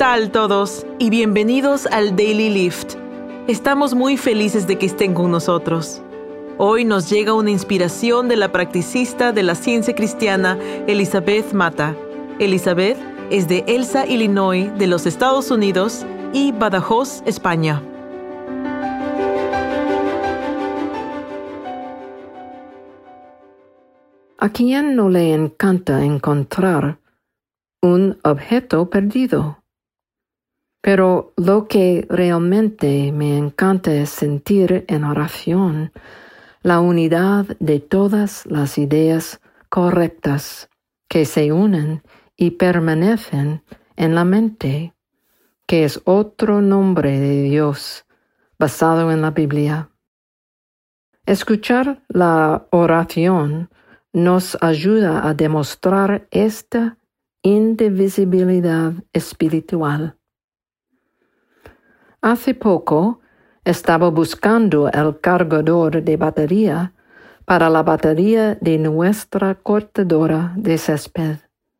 tal todos? Y bienvenidos al Daily Lift. Estamos muy felices de que estén con nosotros. Hoy nos llega una inspiración de la practicista de la ciencia cristiana Elizabeth Mata. Elizabeth es de Elsa, Illinois, de los Estados Unidos, y Badajoz, España. ¿A quién no le encanta encontrar un objeto perdido? Pero lo que realmente me encanta es sentir en oración la unidad de todas las ideas correctas que se unen y permanecen en la mente, que es otro nombre de Dios basado en la Biblia. Escuchar la oración nos ayuda a demostrar esta indivisibilidad espiritual. Hace poco estaba buscando el cargador de batería para la batería de nuestra cortadora de césped.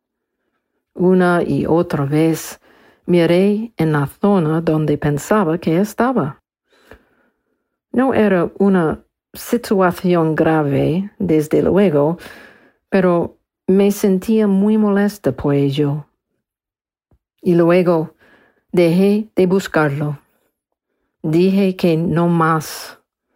Una y otra vez miré en la zona donde pensaba que estaba. No era una situación grave, desde luego, pero me sentía muy molesta por ello. Y luego dejé de buscarlo. Dije que no más.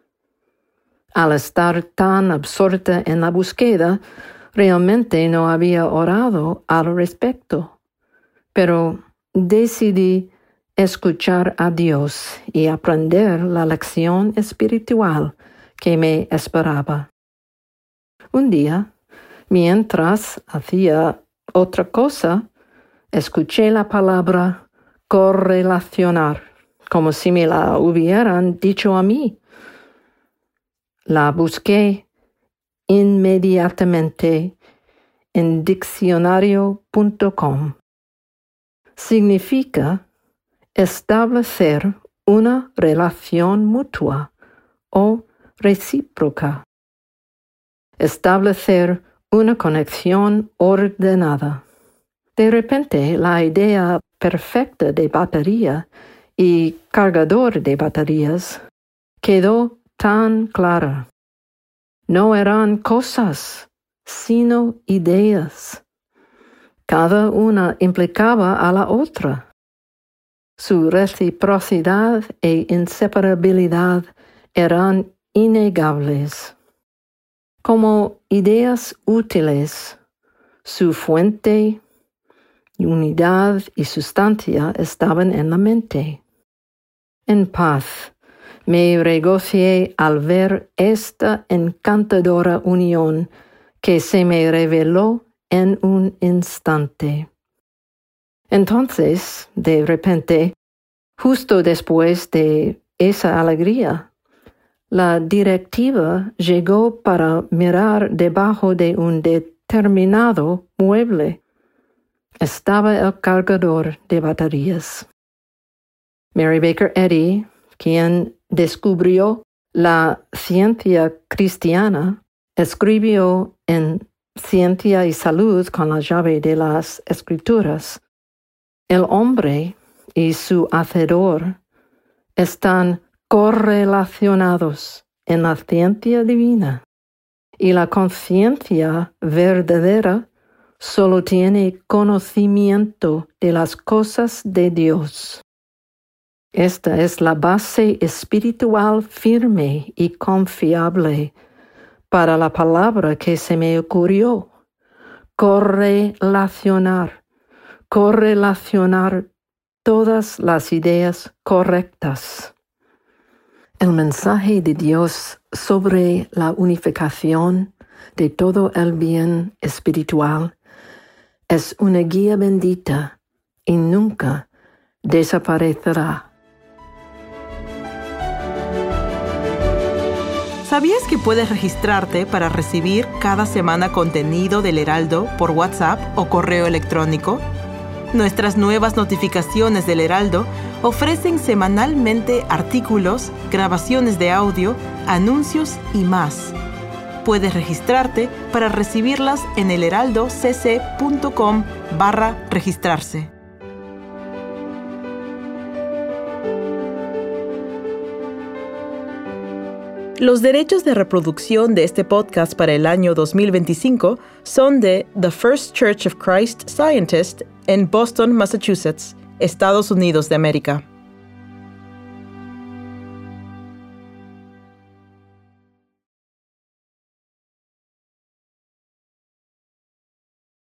Al estar tan absorta en la búsqueda, realmente no había orado al respecto. Pero decidí escuchar a Dios y aprender la lección espiritual que me esperaba. Un día, mientras hacía otra cosa, escuché la palabra correlacionar, como si me la hubieran dicho a mí. La busqué inmediatamente en diccionario.com. Significa establecer una relación mutua o recíproca. Establecer una conexión ordenada. De repente, la idea perfecta de batería y cargador de baterías quedó tan clara. No eran cosas, sino ideas. Cada una implicaba a la otra. Su reciprocidad e inseparabilidad eran innegables. Como ideas útiles, su fuente, unidad y sustancia estaban en la mente. En paz, me regocijé al ver esta encantadora unión que se me reveló en un instante. Entonces, de repente, justo después de esa alegría, la directiva llegó para mirar debajo de un determinado mueble. Estaba el cargador de baterías. Mary Baker Eddy, quien descubrió la ciencia cristiana, escribió en Ciencia y Salud con la llave de las Escrituras: el hombre y su hacedor están correlacionados en la ciencia divina, y la conciencia verdadera solo tiene conocimiento de las cosas de Dios. Esta es la base espiritual firme y confiable para la palabra que se me ocurrió: correlacionar todas las ideas correctas. El mensaje de Dios sobre la unificación de todo el bien espiritual es una guía bendita y nunca desaparecerá. ¿Sabías que puedes registrarte para recibir cada semana contenido del Heraldo por WhatsApp o correo electrónico? Nuestras nuevas notificaciones del Heraldo ofrecen semanalmente artículos, grabaciones de audio, anuncios y más. Puedes registrarte para recibirlas en elheraldocc.com/registrarse. Los derechos de reproducción de este podcast para el año 2025 son de The First Church of Christ Scientist en Boston, Massachusetts, Estados Unidos de América.